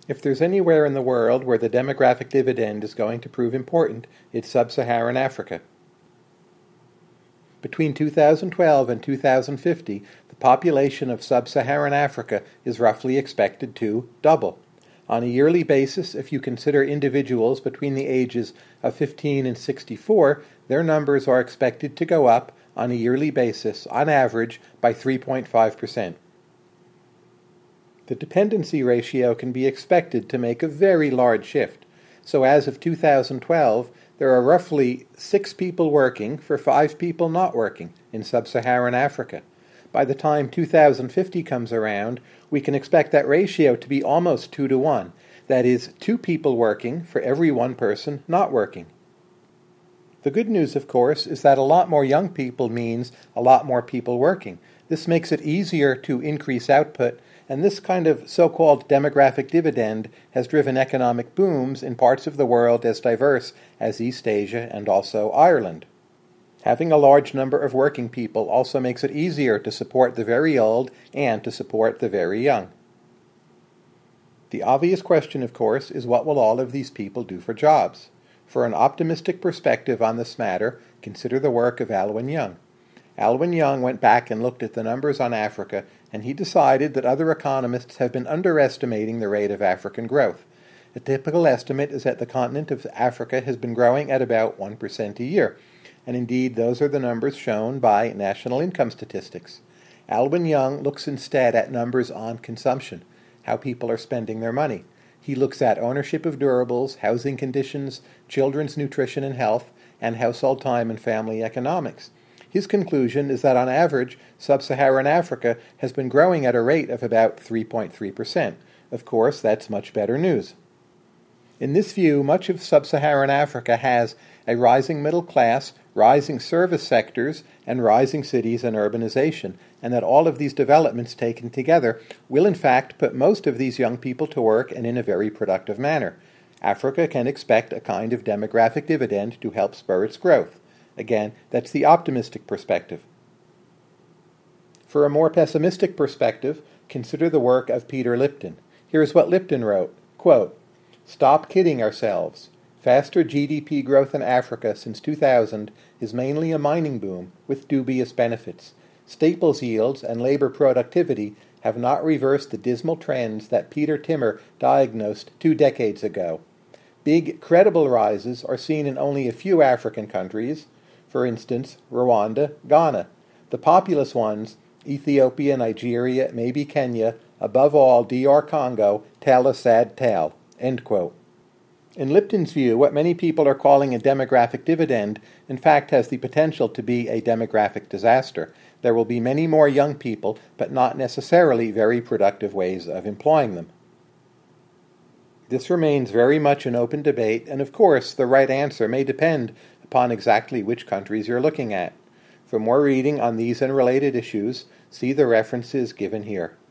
If there's anywhere in the world where the demographic dividend is going to prove important, it's sub-Saharan Africa. Between 2012 and 2050, the population of sub-Saharan Africa is roughly expected to double. On a yearly basis, if you consider individuals between the ages of 15 and 64, their numbers are expected to go up on a yearly basis, on average, by 3.5%. The dependency ratio can be expected to make a very large shift. So as of 2012, there are roughly 6 people working for 5 people not working in sub-Saharan Africa. By the time 2050 comes around, we can expect that ratio to be almost 2 to 1. That is, 2 people working for every 1 person not working. The good news, of course, is that a lot more young people means a lot more people working. This makes it easier to increase output, and this kind of so-called demographic dividend has driven economic booms in parts of the world as diverse as East Asia and also Ireland. Having a large number of working people also makes it easier to support the very old and to support the very young. The obvious question, of course, is what will all of these people do for jobs? For an optimistic perspective on this matter, consider the work of Alwyn Young. Alwyn Young went back and looked at the numbers on Africa, and he decided that other economists have been underestimating the rate of African growth. A typical estimate is that the continent of Africa has been growing at about 1% a year, and indeed those are the numbers shown by national income statistics. Alwyn Young looks instead at numbers on consumption, how people are spending their money. He looks at ownership of durables, housing conditions, children's nutrition and health, and household time and family economics. His conclusion is that on average, sub-Saharan Africa has been growing at a rate of about 3.3%. Of course, that's much better news. In this view, much of sub-Saharan Africa has a rising middle class, rising service sectors, and rising cities and urbanization, and that all of these developments taken together will in fact put most of these young people to work and in a very productive manner. Africa can expect a kind of demographic dividend to help spur its growth. Again, that's the optimistic perspective. For a more pessimistic perspective, consider the work of Peter Lipton. Here's what Lipton wrote, quote, "Stop kidding ourselves. Faster GDP growth in Africa since 2000 is mainly a mining boom with dubious benefits. Staples yields and labor productivity have not reversed the dismal trends that Peter Timmer diagnosed 2 decades ago. Big, credible rises are seen in only a few African countries, for instance, Rwanda, Ghana. The populous ones, Ethiopia, Nigeria, maybe Kenya, above all DR Congo, tell a sad tale." End quote. In Lipton's view, what many people are calling a demographic dividend in fact has the potential to be a demographic disaster. There will be many more young people, but not necessarily very productive ways of employing them. This remains very much an open debate, and of course the right answer may depend upon exactly which countries you're looking at. For more reading on these and related issues, see the references given here.